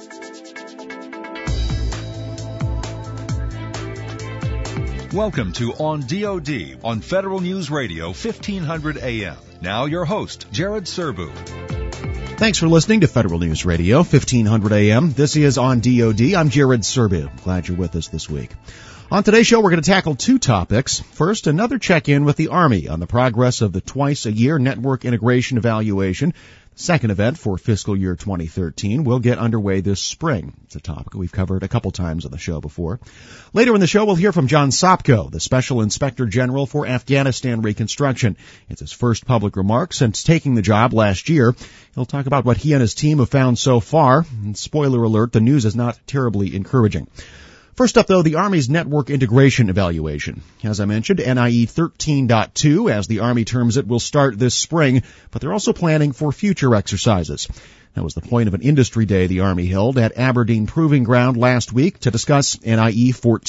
Welcome to On DoD on Federal News Radio 1500 AM. Now your host, Jared Serbu. Thanks for listening to Federal News Radio 1500 AM. This is On DoD. I'm Jared Serbu. Glad you're with us this week. On today's show, we're going to tackle two topics. First, another check-in with the Army on the progress of the twice-a-year network integration evaluation. The second event for fiscal year 2013 will get underway this spring. It's a topic we've covered a couple times on the show before. Later in the show, we'll hear from John Sopko, the Special Inspector General for Afghanistan Reconstruction. It's his first public remarks since taking the job last year. He'll talk about what he and his team have found so far. And spoiler alert, the news is not terribly encouraging. First up, though, the Army's network integration evaluation. As I mentioned, NIE 13.2, as the Army terms it, will start this spring, but they're also planning for future exercises. That was the point of an industry day the Army held at Aberdeen Proving Ground last week to discuss NIE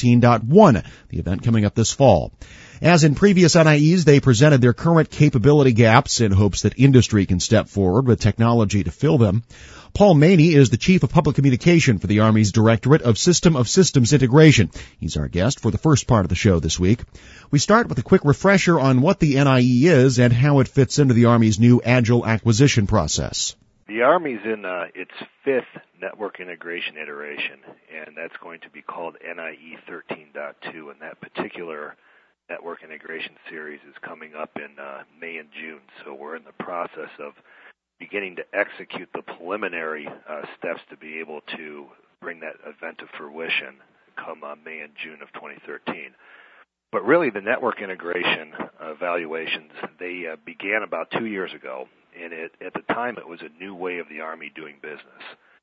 14.1, the event coming up this fall. As in previous NIEs, they presented their current capability gaps in hopes that industry can step forward with technology to fill them. Paul Maney is the Chief of Public Communication for the Army's Directorate of Systems Integration. He's our guest for the first part of the show this week. We start with a quick refresher on what the NIE is and how it fits into the Army's new Agile acquisition process. The Army's in its fifth network integration iteration, and that's going to be called NIE 13.2, and that particular network integration series is coming up in May and June, so we're in the process of beginning to execute the preliminary steps to be able to bring that event to fruition come May and June of 2013. But really, the network integration evaluations, they began about 2 years ago, and at the time it was a new way of the Army doing business.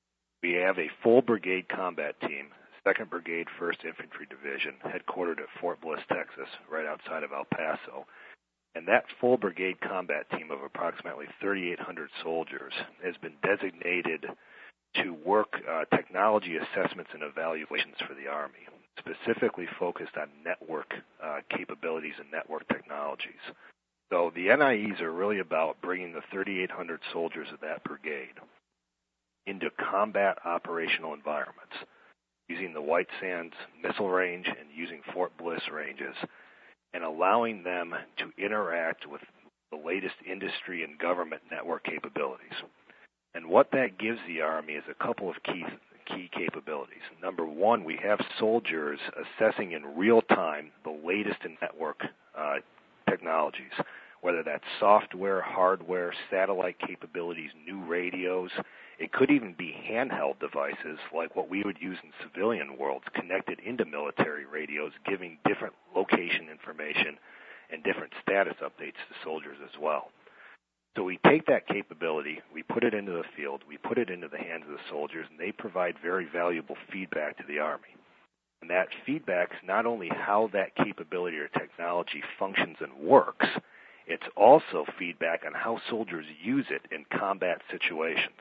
We have a full brigade combat team, 2nd Brigade, 1st Infantry Division, headquartered at Fort Bliss, Texas, right outside of El Paso. And that full brigade combat team of approximately 3,800 soldiers has been designated to work technology assessments and evaluations for the Army, specifically focused on network capabilities and network technologies. So the NIEs are really about bringing the 3,800 soldiers of that brigade into combat operational environments, using the White Sands Missile Range and using Fort Bliss ranges, and allowing them to interact with the latest industry and government network capabilities. And what that gives the Army is a couple of key capabilities. Number one, we have soldiers assessing in real time the latest in network technologies, whether that's software, hardware, satellite capabilities, new radios. It could even be handheld devices like what we would use in civilian worlds, connected into military radios, giving different location information and different status updates to soldiers as well. So we take that capability, we put it into the field, we put it into the hands of the soldiers, and they provide very valuable feedback to the Army. And that feedback is not only how that capability or technology functions and works, it's also feedback on how soldiers use it in combat situations.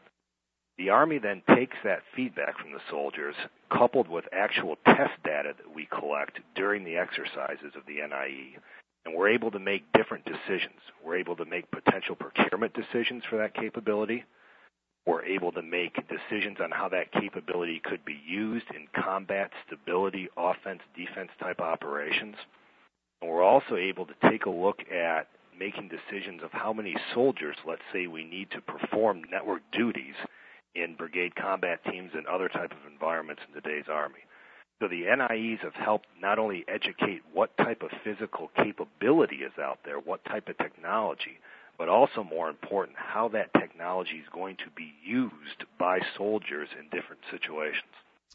The Army then takes that feedback from the soldiers, coupled with actual test data that we collect during the exercises of the NIE, and we're able to make different decisions. We're able to make potential procurement decisions for that capability. We're able to make decisions on how that capability could be used in combat stability, offense, defense type operations. And we're also able to take a look at making decisions of how many soldiers, let's say, we need to perform network duties in brigade combat teams and other type of environments in today's Army. So the NIEs have helped not only educate what type of physical capability is out there, what type of technology, but also more important, how that technology is going to be used by soldiers in different situations.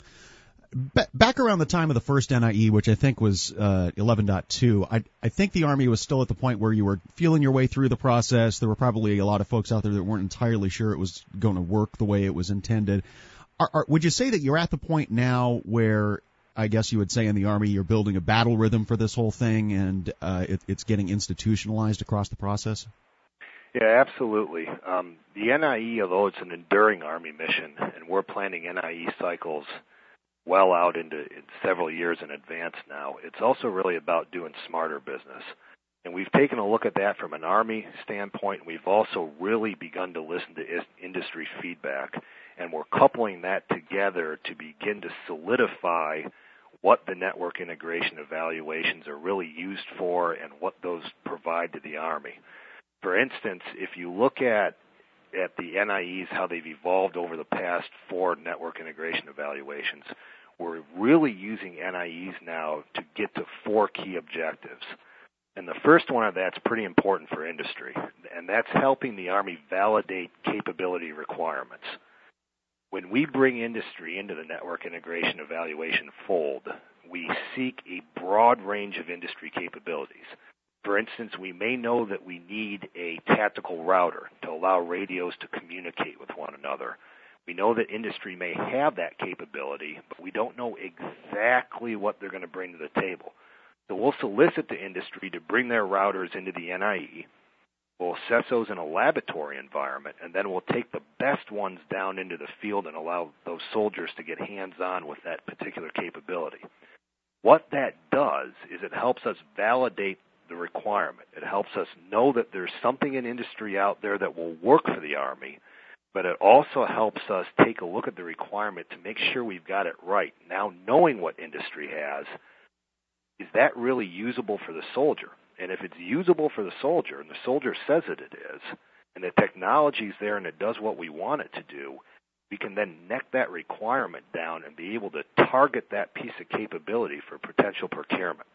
Back around the time of the first NIE, which I think was 11.2, I think the Army was still at the point where you were feeling your way through the process. There were probably a lot of folks out there that weren't entirely sure it was going to work the way it was intended. Would you say that you're at the point now where, I guess you would say in the Army, you're building a battle rhythm for this whole thing and it's getting institutionalized across the process? Yeah, absolutely. The NIE, although it's an enduring Army mission, and we're planning NIE cycles well out into several years in advance now, it's also really about doing smarter business. And we've taken a look at that from an Army standpoint, and we've also really begun to listen to industry feedback, and we're coupling that together to begin to solidify what the network integration evaluations are really used for and what those provide to the Army. For instance, if you look at the NIEs, how they've evolved over the past 4 network integration evaluations, we're really using NIEs now to get to 4 key objectives. And the first one of that's pretty important for industry, and that's helping the Army validate capability requirements. When we bring industry into the network integration evaluation fold, we seek a broad range of industry capabilities. For instance, we may know that we need a tactical router to allow radios to communicate with one another. We know that industry may have that capability, but we don't know exactly what they're going to bring to the table. So we'll solicit the industry to bring their routers into the NIE. We'll assess those in a laboratory environment, and then we'll take the best ones down into the field and allow those soldiers to get hands-on with that particular capability. What that does is it helps us validate the requirement. It helps us know that there's something in industry out there that will work for the Army, but it also helps us take a look at the requirement to make sure we've got it right. Now, knowing what industry has, is that really usable for the soldier? And if it's usable for the soldier, and the soldier says that it is, and the technology's there and it does what we want it to do, we can then neck that requirement down and be able to target that piece of capability for potential procurement.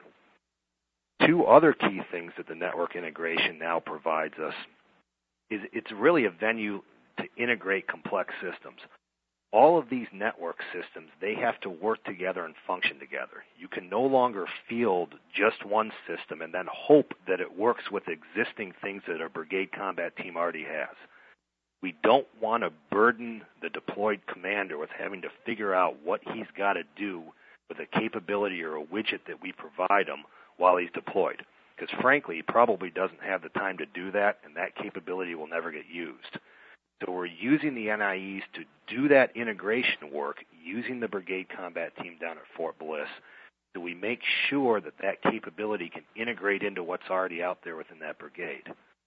2 other key things that the network integration now provides us is it's really a venue to integrate complex systems. All of these network systems, they have to work together and function together. You can no longer field just one system and then hope that it works with existing things that a brigade combat team already has. We don't want to burden the deployed commander with having to figure out what he's got to do with a capability or a widget that we provide him while he's deployed. Because frankly, he probably doesn't have the time to do that, and that capability will never get used. So we're using the NIEs to do that integration work using the brigade combat team down at Fort Bliss, so we make sure that that capability can integrate into what's already out there within that brigade.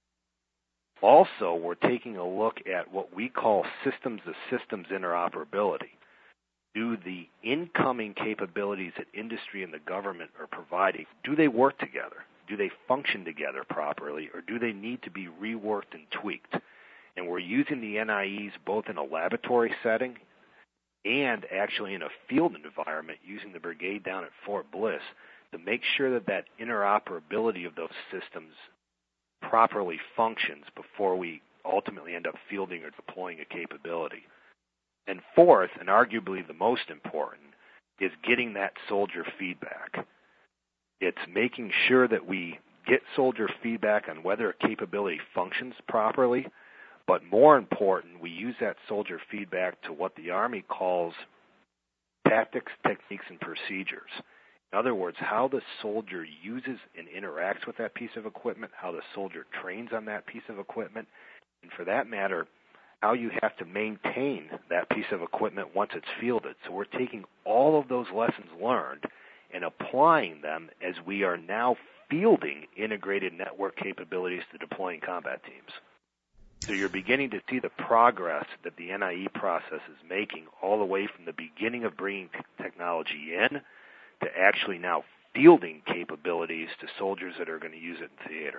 Also, we're taking a look at what we call systems-to-systems interoperability. Do the incoming capabilities that industry and the government are providing, do they work together? Do they function together properly, or do they need to be reworked and tweaked? And we're using the NIEs both in a laboratory setting and actually in a field environment using the brigade down at Fort Bliss to make sure that that interoperability of those systems properly functions before we ultimately end up fielding or deploying a capability. And fourth, and arguably the most important, is getting that soldier feedback. It's making sure that we get soldier feedback on whether a capability functions properly, but more important, we use that soldier feedback to what the Army calls tactics, techniques, and procedures. In other words, how the soldier uses and interacts with that piece of equipment, how the soldier trains on that piece of equipment, and for that matter, how you have to maintain that piece of equipment once it's fielded. So we're taking all of those lessons learned and applying them as we are now fielding integrated network capabilities to deploying combat teams. So you're beginning to see the progress that the NIE process is making all the way from the beginning of bringing technology in to actually now fielding capabilities to soldiers that are going to use it in theater.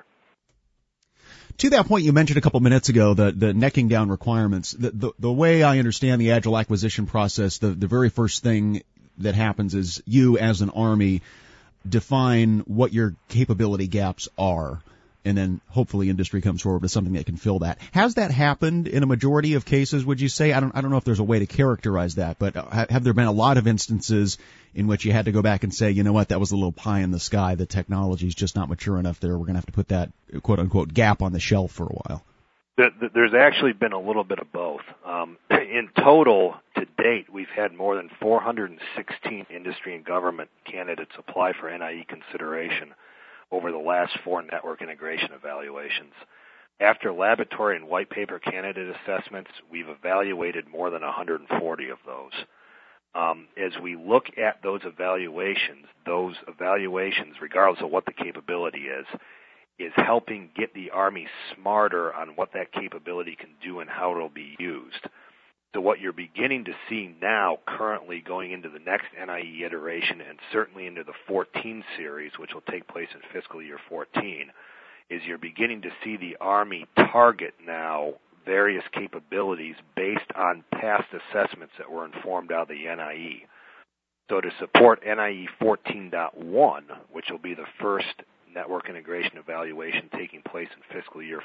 To that point, you mentioned a couple minutes ago the necking down requirements. The way I understand the Agile acquisition process, the very first thing that happens is you, as an Army, define what your capability gaps are, and then hopefully industry comes forward with something that can fill that. Has that happened in a majority of cases, would you say? I don't know if there's a way to characterize that, but have there been a lot of instances in which you had to go back and say, you know what, that was a little pie in the sky, the technology's just not mature enough there, we're going to have to put that quote-unquote gap on the shelf for a while? There's actually been a little bit of both. In total, to date, we've had more than 416 industry and government candidates apply for NIE consideration over the last 4 network integration evaluations. After laboratory and white paper candidate assessments, we've evaluated more than 140 of those. As we look at those evaluations, regardless of what the capability is, is helping get the Army smarter on what that capability can do and how it'll be used. So what you're beginning to see now, currently going into the next NIE iteration and certainly into the 14 series, which will take place in fiscal year 14, is you're beginning to see the Army target now various capabilities based on past assessments that were informed out of the NIE. So to support NIE 14.1, which will be the first network integration evaluation taking place in fiscal year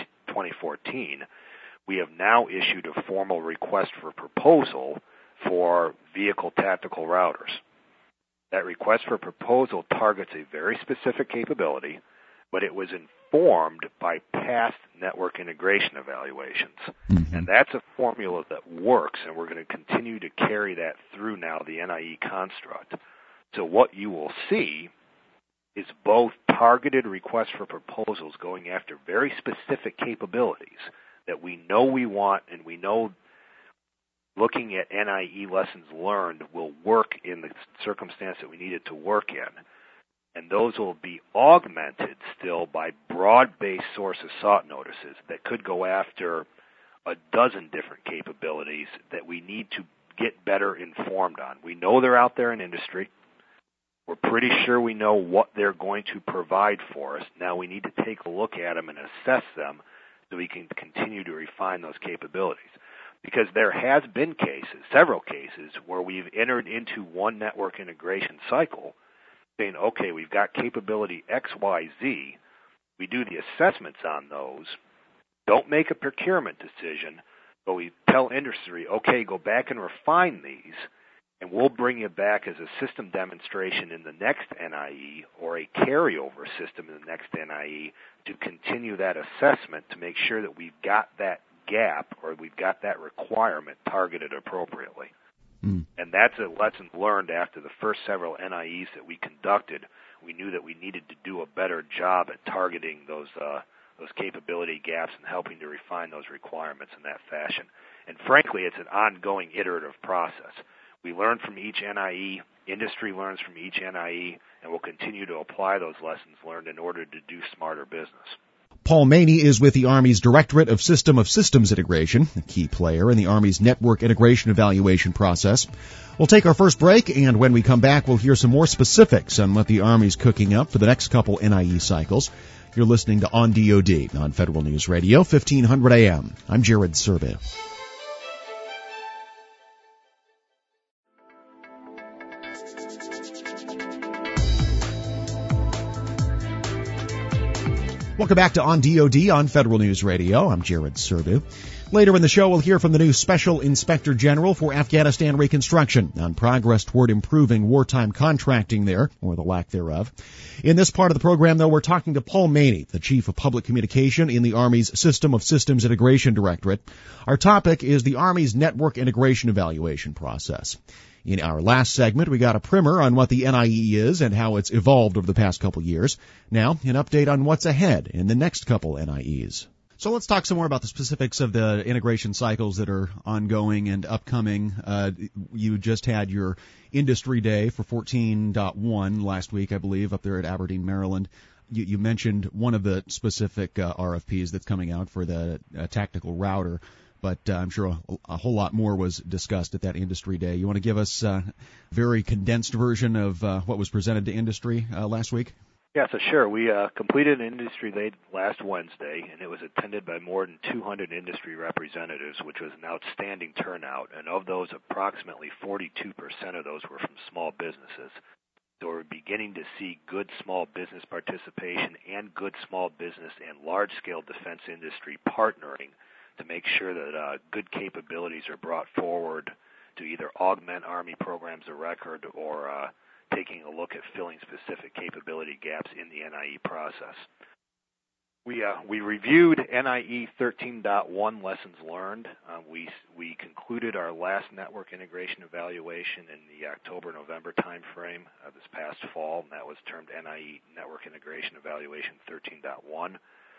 2014, we have now issued a formal request for proposal for vehicle tactical routers. That request for proposal targets a very specific capability, but it was informed by past network integration evaluations. Mm-hmm. And that's a formula that works, and we're going to continue to carry that through now the NIE construct. So what you will see is both targeted requests for proposals going after very specific capabilities that we know we want, and we know looking at NIE lessons learned will work in the circumstance that we need it to work in. And those will be augmented still by broad-based source of sought notices that could go after a dozen different capabilities that we need to get better informed on. We know they're out there in industry. We're pretty sure we know what they're going to provide for us. Now we need to take a look at them and assess them so we can continue to refine those capabilities. Because there has been cases, several cases, where we've entered into one network integration cycle saying, okay, we've got capability X, Y, Z. We do the assessments on those, don't make a procurement decision, but we tell industry, okay, go back and refine these, and we'll bring you back as a system demonstration in the next NIE or a carryover system in the next NIE to continue that assessment to make sure that we've got that gap or we've got that requirement targeted appropriately. Mm. And that's a lesson learned after the first several NIEs that we conducted. We knew that we needed to do a better job at targeting those capability gaps and helping to refine those requirements in that fashion. And frankly, it's an ongoing iterative process. We learn from each NIE, industry learns from each NIE, and we'll continue to apply those lessons learned in order to do smarter business. Paul Maney is with the Army's Directorate of Systems Integration, a key player in the Army's network integration evaluation process. We'll take our first break, and when we come back, we'll hear some more specifics on what the Army's cooking up for the next couple NIE cycles. You're listening to On DoD on Federal News Radio, 1500 AM. I'm Jared Serby. Welcome back to On DoD on Federal News Radio. I'm Jared Serby. Later in the show, we'll hear from the new Special Inspector General for Afghanistan Reconstruction on progress toward improving wartime contracting there, or the lack thereof. In this part of the program, though, we're talking to Paul Maney, the Chief of Public Communication in the Army's System of Systems Integration Directorate. Our topic is the Army's network integration evaluation process. In our last segment, we got a primer on what the NIE is and how it's evolved over the past couple years. Now, an update on what's ahead in the next couple NIEs. So let's talk some more about the specifics of the integration cycles that are ongoing and upcoming. You just had your industry day for 14.1 last week, I believe, up there at Aberdeen, Maryland. You mentioned one of the specific RFPs that's coming out for the tactical router. But I'm sure a whole lot more was discussed at that industry day. You want to give us a very condensed version of what was presented to industry last week? Yeah, so sure. We completed an industry day last Wednesday, and it was attended by more than 200 industry representatives, which was an outstanding turnout. And of those, approximately 42% of those were from small businesses. So we're beginning to see good small business participation and good small business and large-scale defense industry partnering to make sure that good capabilities are brought forward to either augment Army programs of record or taking a look at filling specific capability gaps in the NIE process. We reviewed NIE 13.1 lessons learned. We concluded our last network integration evaluation in the October-November timeframe this past fall, and that was termed NIE Network Integration Evaluation 13.1.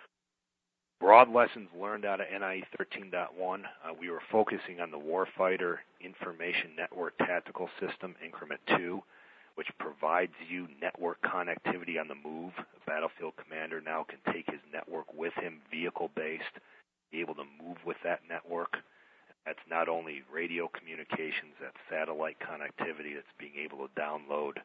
Broad lessons learned out of NIE 13.1, we were focusing on the Warfighter Information Network Tactical System, Increment 2, which provides you network connectivity on the move. A battlefield commander now can take his network with him, vehicle-based, be able to move with that network. That's not only radio communications, that's satellite connectivity, that's being able to download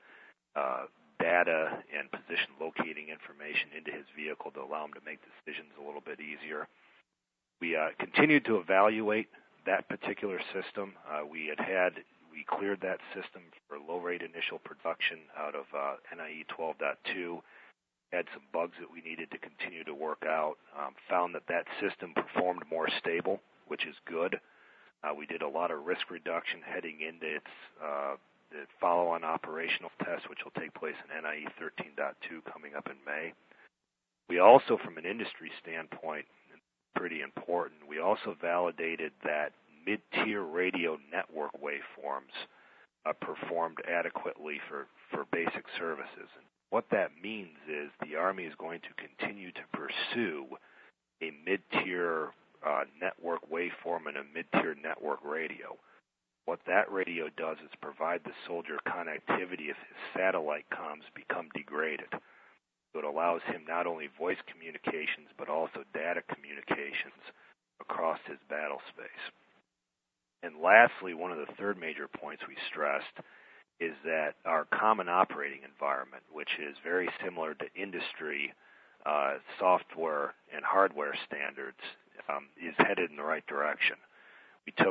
data and position locating information into his vehicle to allow him to make decisions a little bit easier. We continued to evaluate that particular system. We cleared that system for low-rate initial production out of NIE 12.2. Had some bugs that we needed to continue to work out. Found that system performed more stable, which is good. We did a lot of risk reduction heading into its the follow-on operational test, which will take place in NIE 13.2 coming up in May. We also, from an industry standpoint, pretty important, we also validated that mid-tier radio network waveforms performed adequately for basic services. And what that means is the Army is going to continue to pursue a mid-tier network waveform and a mid-tier network radio. What that radio does is provide the soldier connectivity if his satellite comms become degraded. So it allows him not only voice communications but also data communications across his battle space. And lastly, one of the third major points we stressed is that our common operating environment, which is very similar to industry software and hardware standards, is headed in the right direction. We took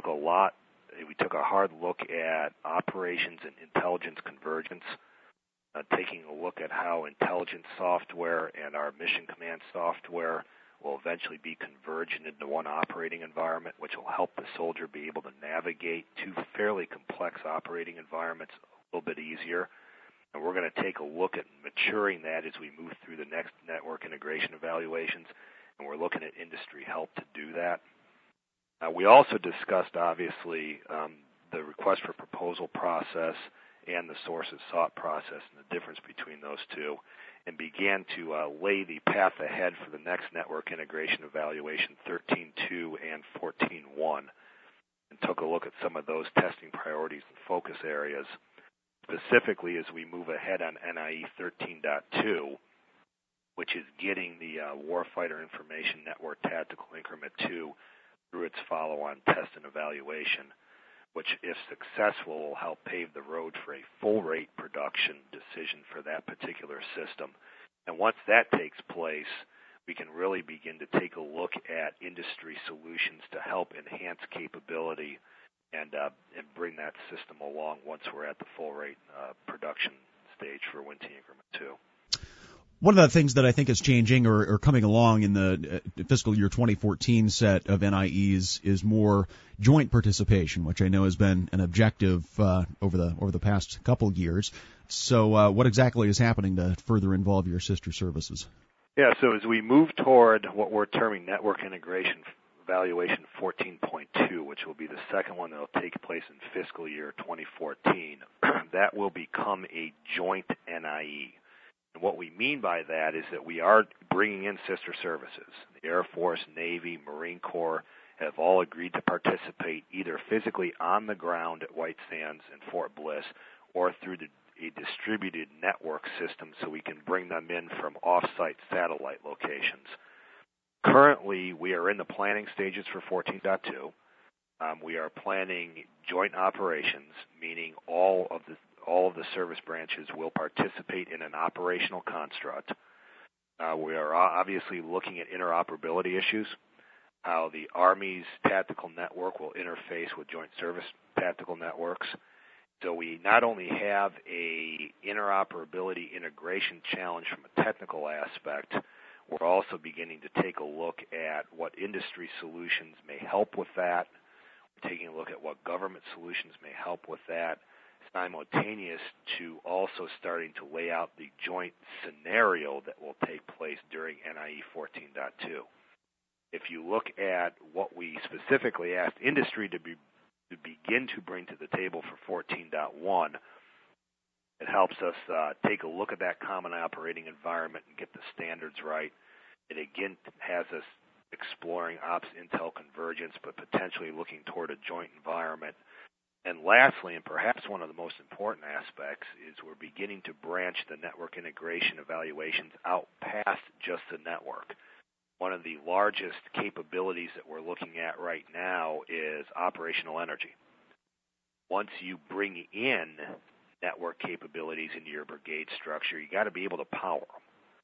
a hard look at operations and intelligence convergence, taking a look at how intelligence software and our mission command software will eventually be converged into one operating environment, which will help the soldier be able to navigate two fairly complex operating environments a little bit easier. And we're going to take a look at maturing that as we move through the next network integration evaluations, and we're looking at industry help to do that. We also discussed, obviously, the request for proposal process and the sources sought process and the difference between those two, and began to lay the path ahead for the next network integration evaluation 13.2 and 14.1, and took a look at some of those testing priorities and focus areas, specifically as we move ahead on NIE 13.2, which is getting the Warfighter Information Network Tactical Increment 2 through its follow-on test and evaluation, which, if successful, will help pave the road for a full-rate production decision for that particular system. And once that takes place, we can really begin to take a look at industry solutions to help enhance capability and bring that system along once we're at the full-rate production stage for WINT Increment 2. One of the things that I think is changing or coming along in the fiscal year 2014 set of NIEs is more joint participation, which I know has been an objective over the past couple of years. So what exactly is happening to further involve your sister services? Yeah, so as we move toward what we're terming Network Integration Evaluation 14.2, which will be the second one that will take place in fiscal year 2014, that will become a joint NIE. And what we mean by that is that we are bringing in sister services. The Air Force, Navy, Marine Corps have all agreed to participate either physically on the ground at White Sands and Fort Bliss or through a distributed network system so we can bring them in from off-site satellite locations. Currently, we are in the planning stages for 14.2. We are planning joint operations, meaning all of the service branches will participate in an operational construct. We are obviously looking at interoperability issues, how the Army's tactical network will interface with joint service tactical networks. So we not only have a interoperability integration challenge from a technical aspect, we're also beginning to take a look at what industry solutions may help with that. We're taking a look at what government solutions may help with that, simultaneous to also starting to lay out the joint scenario that will take place during NIE 14.2. If you look at what we specifically asked industry to begin to bring to the table for 14.1, it helps us take a look at that common operating environment and get the standards right. It again has us exploring ops intel convergence, but potentially looking toward a joint environment. And lastly, and perhaps one of the most important aspects, is we're beginning to branch the network integration evaluations out past just the network. One of the largest capabilities that we're looking at right now is operational energy. Once you bring in network capabilities into your brigade structure, you got to be able to power them.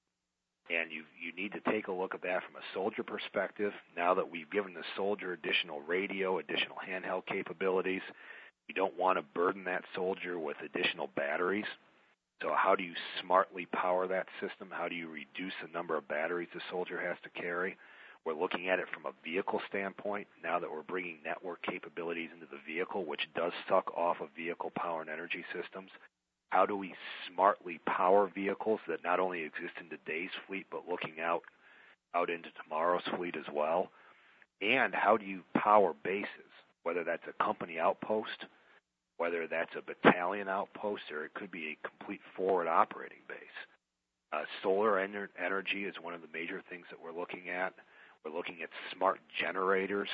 And you need to take a look at that from a soldier perspective. Now that we've given the soldier additional radio, additional handheld capabilities, you don't want to burden that soldier with additional batteries. So how do you smartly power that system? How do you reduce the number of batteries the soldier has to carry? We're looking at it from a vehicle standpoint. Now that we're bringing network capabilities into the vehicle, which does suck off of vehicle power and energy systems, how do we smartly power vehicles that not only exist in today's fleet, but looking out into tomorrow's fleet as well? And how do you power bases, whether that's a company outpost, whether that's a battalion outpost, or it could be a complete forward operating base. Solar energy is one of the major things that we're looking at. We're looking at smart generators.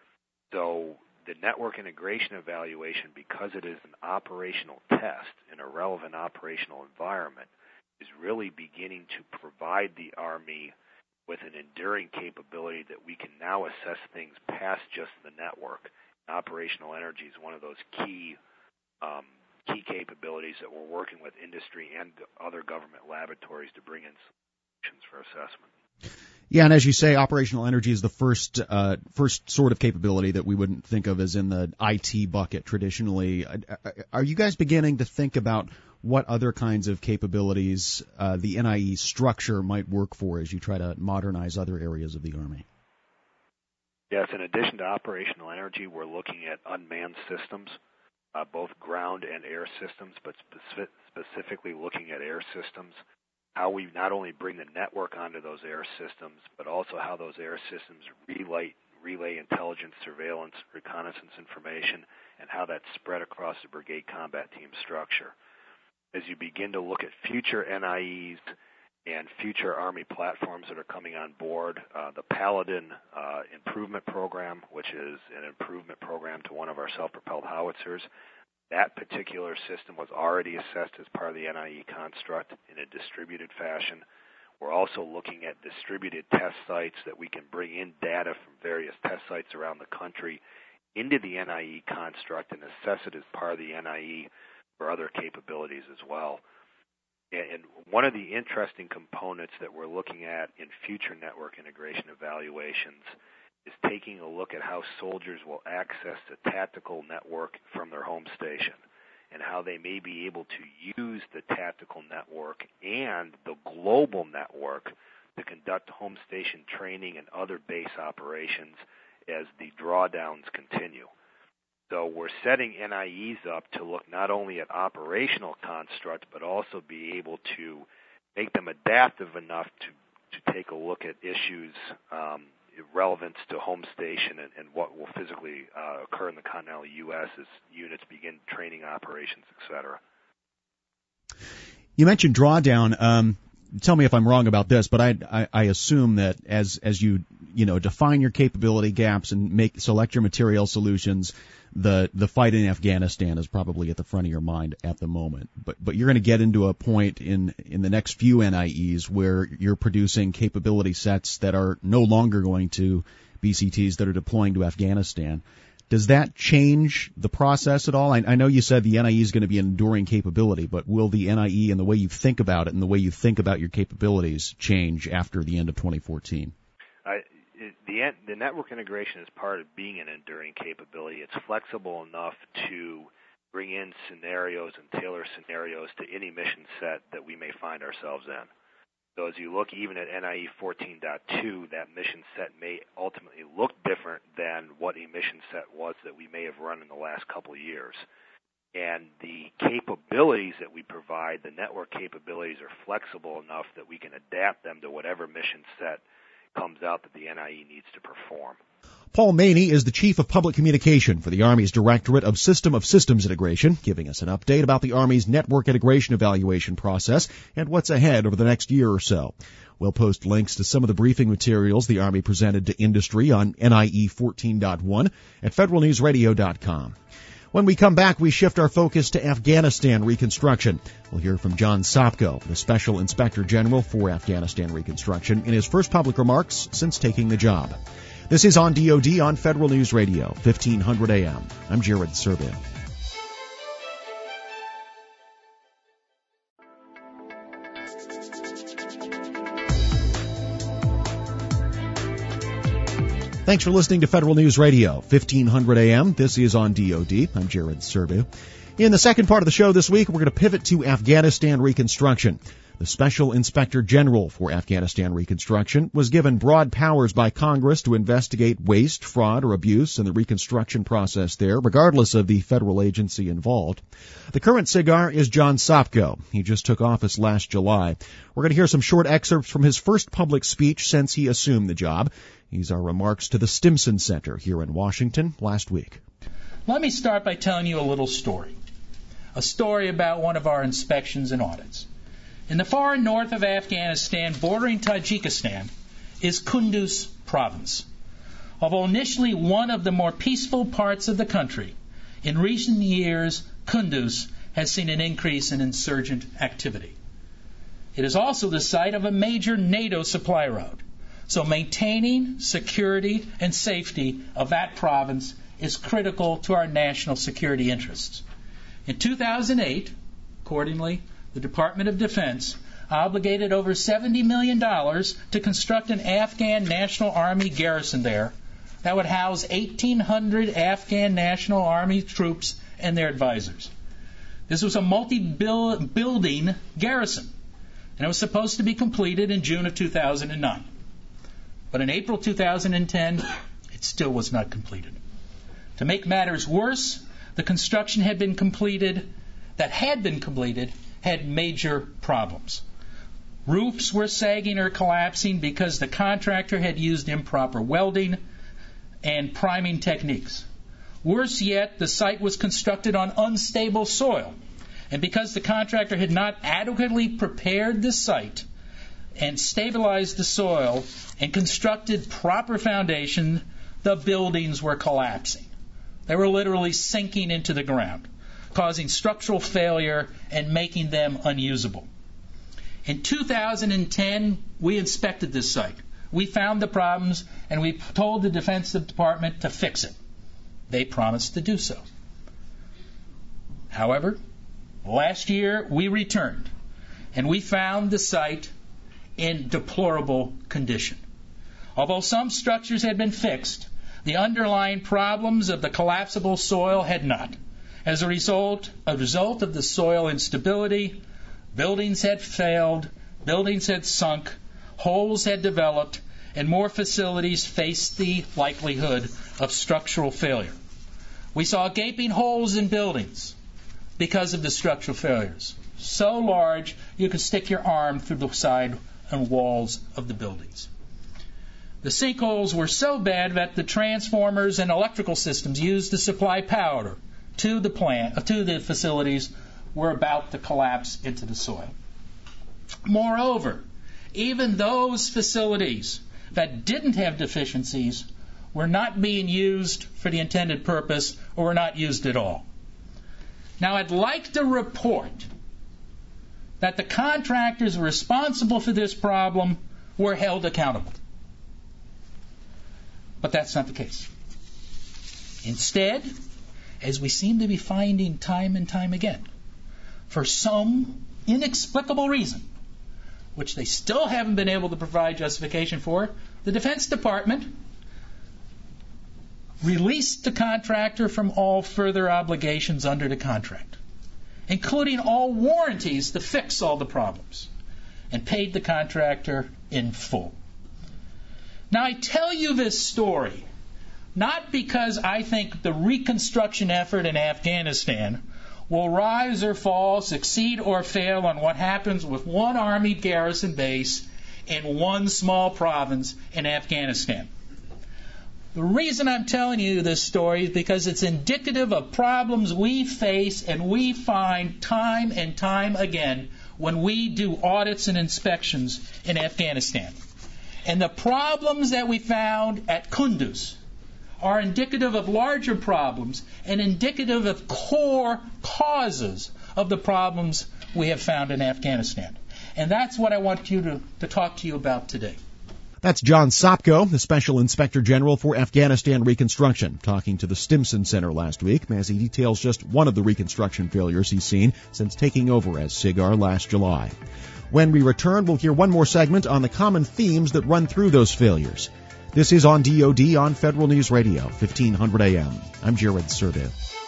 So the network integration evaluation, because it is an operational test in a relevant operational environment, is really beginning to provide the Army with an enduring capability that we can now assess things past just the network. Operational energy is one of those key capabilities that we're working with industry and other government laboratories to bring in solutions for assessment. Yeah, and as you say, operational energy is the first sort of capability that we wouldn't think of as in the IT bucket traditionally. Are you guys beginning to think about what other kinds of capabilities the NIE structure might work for as you try to modernize other areas of the Army? Yes, in addition to operational energy, we're looking at unmanned systems, both ground and air systems, but specifically looking at air systems. How we not only bring the network onto those air systems, but also how those air systems relay intelligence, surveillance, reconnaissance information, and how that's spread across the brigade combat team structure. As you begin to look at future NIEs and future Army platforms that are coming on board, the Paladin improvement program, which is an improvement program to one of our self-propelled howitzers, that particular system was already assessed as part of the NIE construct in a distributed fashion. We're also looking at distributed test sites that we can bring in data from various test sites around the country into the NIE construct and assess it as part of the NIE for other capabilities as well. And one of the interesting components that we're looking at in future network integration evaluations is taking a look at how soldiers will access the tactical network from their home station and how they may be able to use the tactical network and the global network to conduct home station training and other base operations as the drawdowns continue. So we're setting NIEs up to look not only at operational constructs, but also be able to make them adaptive enough to take a look at issues relevance to home station and what will physically occur in the continental U.S. as units begin training operations, etc. You mentioned drawdown. Tell me if I'm wrong about this, but I assume that as you define your capability gaps and select your material solutions, the fight in Afghanistan is probably at the front of your mind at the moment. But you're going to get into a point in the next few NIEs where you're producing capability sets that are no longer going to BCTs that are deploying to Afghanistan. Does that change the process at all? I know you said the NIE is going to be an enduring capability, but will the NIE and the way you think about it and the way you think about your capabilities change after the end of 2014? The network integration is part of being an enduring capability. It's flexible enough to bring in scenarios and tailor scenarios to any mission set that we may find ourselves in. So as you look even at NIE 14.2, that mission set may ultimately look different than what a mission set was that we may have run in the last couple of years. And the capabilities that we provide, the network capabilities, are flexible enough that we can adapt them to whatever mission set comes out that the NIE needs to perform. Paul Maney is the Chief of Public Communication for the Army's Directorate of Systems Integration, giving us an update about the Army's network integration evaluation process and what's ahead over the next year or so. We'll post links to some of the briefing materials the Army presented to industry on NIE 14.1 at federalnewsradio.com. When we come back, we shift our focus to Afghanistan reconstruction. We'll hear from John Sopko, the Special Inspector General for Afghanistan reconstruction, in his first public remarks since taking the job. This is On DoD on Federal News Radio, 1500 AM. I'm Jared Serbin. Thanks for listening to Federal News Radio, 1500 AM. This is On DoD. I'm Jared Serbu. In the second part of the show this week, we're going to pivot to Afghanistan reconstruction. The Special Inspector General for Afghanistan reconstruction was given broad powers by Congress to investigate waste, fraud, or abuse in the reconstruction process there, regardless of the federal agency involved. The current SIGAR is John Sopko. He just took office last July. We're going to hear some short excerpts from his first public speech since he assumed the job. These are remarks to the Stimson Center here in Washington last week. Let me start by telling you a little story. A story about one of our inspections and audits. In the far north of Afghanistan, bordering Tajikistan, is Kunduz province. Although initially one of the more peaceful parts of the country, in recent years, Kunduz has seen an increase in insurgent activity. It is also the site of a major NATO supply route. So maintaining security and safety of that province is critical to our national security interests. In 2008, accordingly, the Department of Defense obligated over $70 million to construct an Afghan National Army garrison there that would house 1,800 Afghan National Army troops and their advisors. This was a multi-building garrison, and it was supposed to be completed in June of 2009. But in April 2010, it still was not completed. To make matters worse, the construction had been completed had major problems. Roofs were sagging or collapsing because the contractor had used improper welding and priming techniques. Worse yet, the site was constructed on unstable soil, and because the contractor had not adequately prepared the site and stabilized the soil and constructed proper foundation, the buildings were collapsing. They were literally sinking into the ground, causing structural failure and making them unusable. In 2010, we inspected this site. We found the problems, and we told the Defense Department to fix it. They promised to do so. However, last year we returned, and we found the site in deplorable condition. Although some structures had been fixed, the underlying problems of the collapsible soil had not. As a result of the soil instability, buildings had failed, buildings had sunk, holes had developed, and more facilities faced the likelihood of structural failure. We saw gaping holes in buildings because of the structural failures, so large you could stick your arm through the side and walls of the buildings. The sinkholes were so bad that the transformers and electrical systems used to supply power to the facilities were about to collapse into the soil. Moreover, even those facilities that didn't have deficiencies were not being used for the intended purpose or were not used at all. Now, I'd like to report that the contractors responsible for this problem were held accountable. But that's not the case. Instead, as we seem to be finding time and time again, for some inexplicable reason, which they still haven't been able to provide justification for, the Defense Department released the contractor from all further obligations under the contract, including all warranties to fix all the problems, and paid the contractor in full. Now, I tell you this story not because I think the reconstruction effort in Afghanistan will rise or fall, succeed or fail on what happens with one Army garrison base in one small province in Afghanistan. The reason I'm telling you this story is because it's indicative of problems we face and we find time and time again when we do audits and inspections in Afghanistan. And the problems that we found at Kunduz are indicative of larger problems and indicative of core causes of the problems we have found in Afghanistan. And that's what I want you to talk to you about today. That's John Sopko, the Special Inspector General for Afghanistan Reconstruction, talking to the Stimson Center last week as he details just one of the reconstruction failures he's seen since taking over as SIGAR last July. When we return, we'll hear one more segment on the common themes that run through those failures. This is on DoD on Federal News Radio, 1500 AM. I'm Jared Serbu.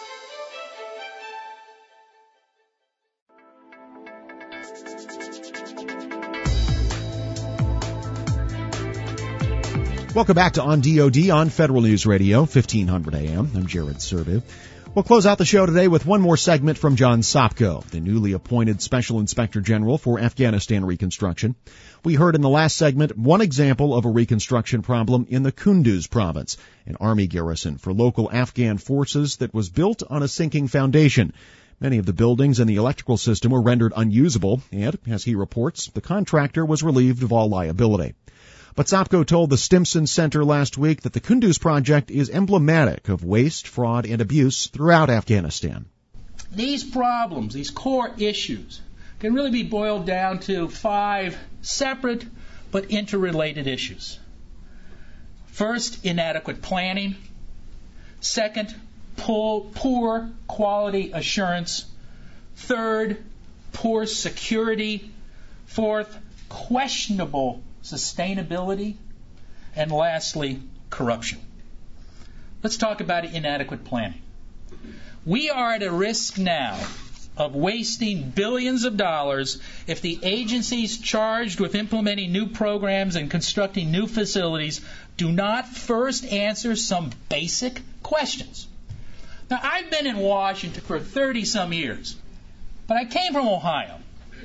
Welcome back to On DoD on Federal News Radio, 1500 AM. I'm Jared Serbu. We'll close out the show today with one more segment from John Sopko, the newly appointed Special Inspector General for Afghanistan Reconstruction. We heard in the last segment one example of a reconstruction problem in the Kunduz province, an army garrison for local Afghan forces that was built on a sinking foundation. Many of the buildings and the electrical system were rendered unusable, and, as he reports, the contractor was relieved of all liability. But Sopko told the Stimson Center last week that the Kunduz project is emblematic of waste, fraud, and abuse throughout Afghanistan. These problems, these core issues, can really be boiled down to 5 separate but interrelated issues. First, inadequate planning. Second, poor quality assurance. Third, poor security. Fourth, questionable sustainability, and lastly, corruption. Let's talk about inadequate planning. We are at a risk now of wasting billions of dollars if the agencies charged with implementing new programs and constructing new facilities do not first answer some basic questions. Now, I've been in Washington for 30-some years, but I came from Ohio.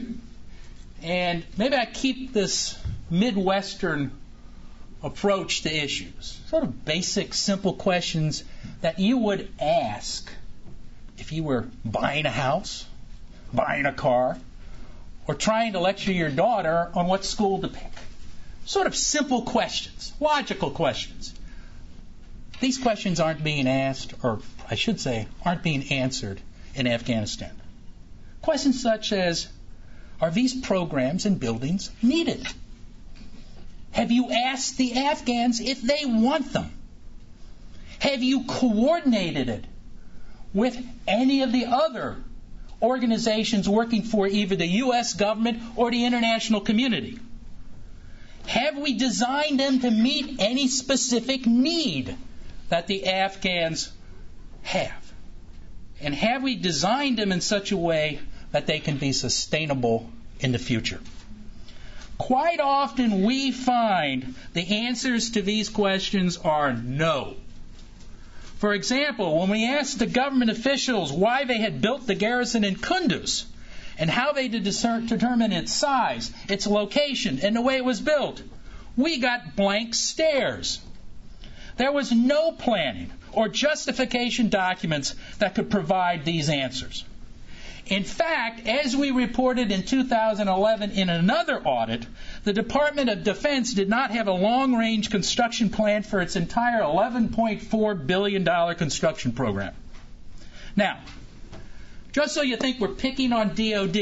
And maybe I keep this Midwestern approach to issues, sort of basic, simple questions that you would ask if you were buying a house, buying a car, or trying to lecture your daughter on what school to pick. Sort of simple questions, logical questions. These questions aren't being asked, or I should say, aren't being answered in Afghanistan. Questions such as, are these programs and buildings needed? Have you asked the Afghans if they want them? Have you coordinated it with any of the other organizations working for either the U.S. government or the international community? Have we designed them to meet any specific need that the Afghans have? And have we designed them in such a way that they can be sustainable in the future? Quite often we find the answers to these questions are no. For example, when we asked the government officials why they had built the garrison in Kunduz and how they determine its size, its location, and the way it was built, we got blank stares. There was no planning or justification documents that could provide these answers. In fact, as we reported in 2011 in another audit, the Department of Defense did not have a long-range construction plan for its entire $11.4 billion construction program. Now, just so you think we're picking on DOD,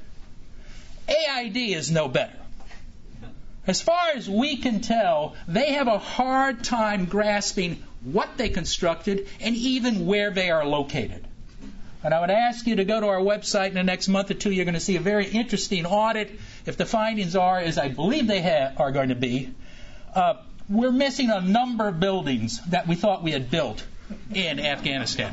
AID is no better. As far as we can tell, they have a hard time grasping what they constructed and even where they are located. And I would ask you to go to our website in the next month or two. You're going to see a very interesting audit. If the findings are, as I believe they are going to be, we're missing a number of buildings that we thought we had built in Afghanistan.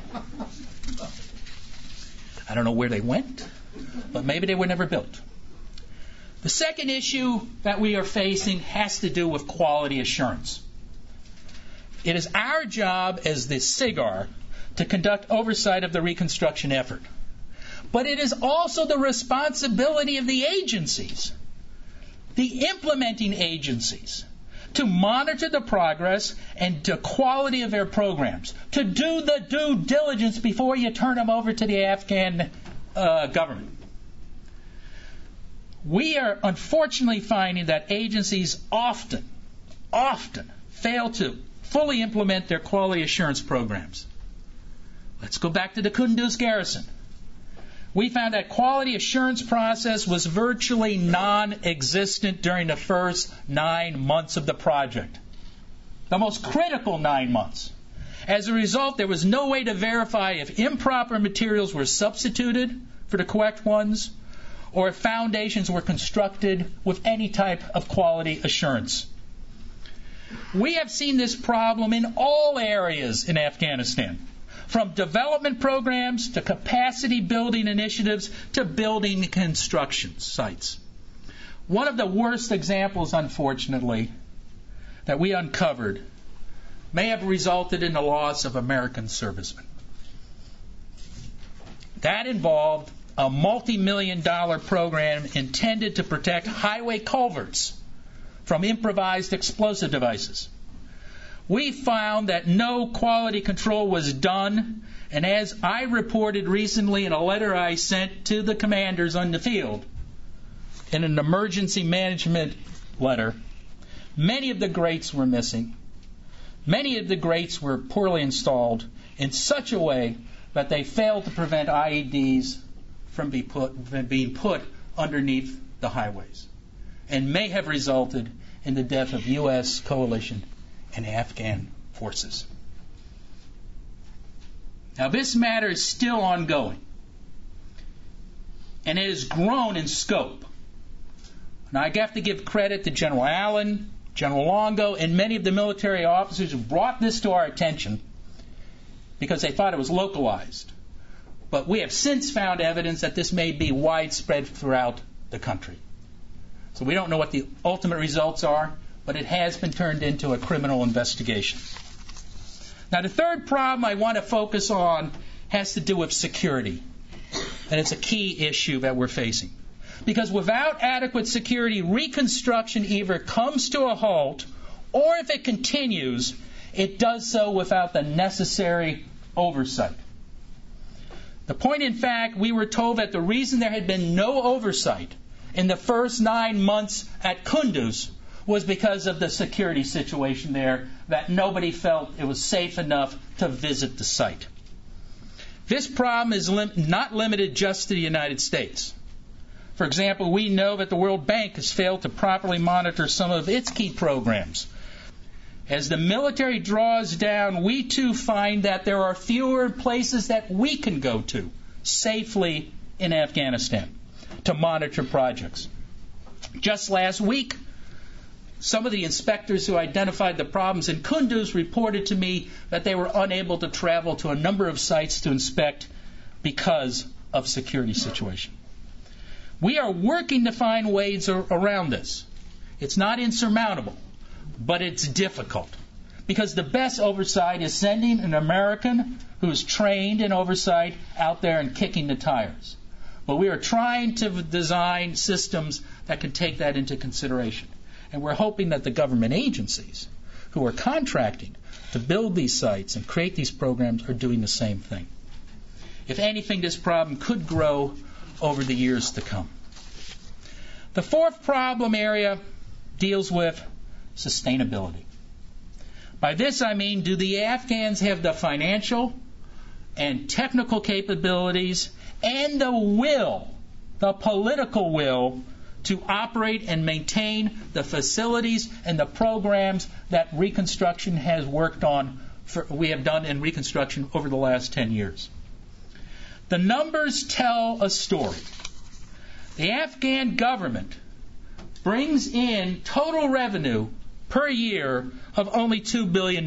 I don't know where they went, but maybe they were never built. The second issue that we are facing has to do with quality assurance. It is our job as the SIGAR to conduct oversight of the reconstruction effort. But it is also the responsibility of the agencies, the implementing agencies, to monitor the progress and the quality of their programs, to do the due diligence before you turn them over to the Afghan government. We are unfortunately finding that agencies often fail to fully implement their quality assurance programs. Let's go back to the Kunduz garrison. We found that quality assurance process was virtually non-existent during the first 9 months of the project. The most critical 9 months. As a result, there was no way to verify if improper materials were substituted for the correct ones, or if foundations were constructed with any type of quality assurance. We have seen this problem in all areas in Afghanistan, from development programs to capacity building initiatives to building construction sites. One of the worst examples, unfortunately, that we uncovered may have resulted in the loss of American servicemen. That involved a multi-million-dollar program intended to protect highway culverts from improvised explosive devices. We found that no quality control was done, and as I reported recently in a letter I sent to the commanders on the field, in an emergency management letter, many of the grates were missing. Many of the grates were poorly installed in such a way that they failed to prevent IEDs from being put underneath the highways, and may have resulted in the death of U.S. coalition and Afghan forces. Now, this matter is still ongoing, and it has grown in scope. Now, I have to give credit to General Allen, General Longo, and many of the military officers who brought this to our attention because they thought it was localized. But we have since found evidence that this may be widespread throughout the country. So we don't know what the ultimate results are, but it has been turned into a criminal investigation. Now, the third problem I want to focus on has to do with security. And it's a key issue that we're facing. Because without adequate security, reconstruction either comes to a halt, or if it continues, it does so without the necessary oversight. The point, in fact, we were told that the reason there had been no oversight in the first 9 months at Kunduz was because of the security situation there, that nobody felt it was safe enough to visit the site. This problem is not limited just to the United States. For example, we know that the World Bank has failed to properly monitor some of its key programs. As the military draws down, we too find that there are fewer places that we can go to safely in Afghanistan to monitor projects. Just last week, some of the inspectors who identified the problems in Kunduz reported to me that they were unable to travel to a number of sites to inspect because of security situation. We are working to find ways around this. It's not insurmountable, but it's difficult, because the best oversight is sending an American who is trained in oversight out there and kicking the tires. But we are trying to design systems that can take that into consideration. And we're hoping that the government agencies who are contracting to build these sites and create these programs are doing the same thing. If anything, this problem could grow over the years to come. The fourth problem area deals with sustainability. By this I mean, do the Afghans have the financial and technical capabilities and the will, the political will, to operate and maintain the facilities and the programs that Reconstruction has worked on, we have done in Reconstruction over the last 10 years? The numbers tell a story. The Afghan government brings in total revenue per year of only $2 billion.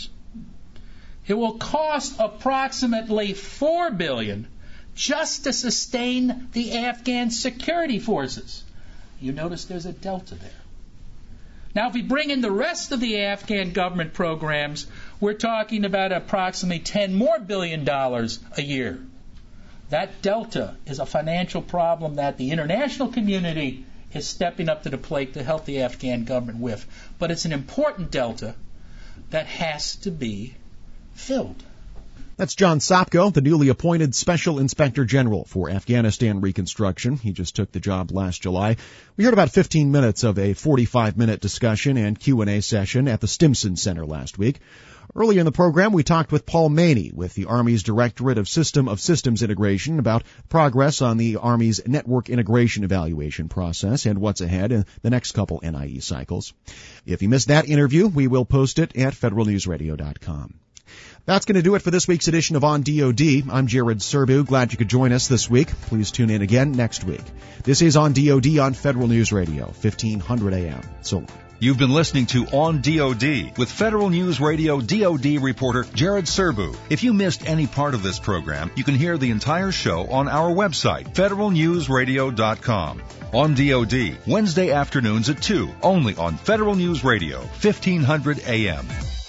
It will cost approximately $4 billion just to sustain the Afghan security forces. You notice there's a delta there. Now, if we bring in the rest of the Afghan government programs, we're talking about approximately $10 billion a year. That delta is a financial problem that the international community is stepping up to the plate to help the Afghan government with. But it's an important delta that has to be filled. That's John Sopko, the newly appointed Special Inspector General for Afghanistan Reconstruction. He just took the job last July. We heard about 15 minutes of a 45-minute discussion and Q&A session at the Stimson Center last week. Earlier in the program, we talked with Paul Maney with the Army's Directorate of Systems Integration about progress on the Army's network integration evaluation process and what's ahead in the next couple NIE cycles. If you missed that interview, we will post it at federalnewsradio.com. That's going to do it for this week's edition of On DoD. I'm Jared Serbu. Glad you could join us this week. Please tune in again next week. This is On DoD on Federal News Radio, 1500 AM. So long. You've been listening to On DoD with Federal News Radio DoD reporter Jared Serbu. If you missed any part of this program, you can hear the entire show on our website, federalnewsradio.com. On DoD, Wednesday afternoons at 2, only on Federal News Radio, 1500 AM.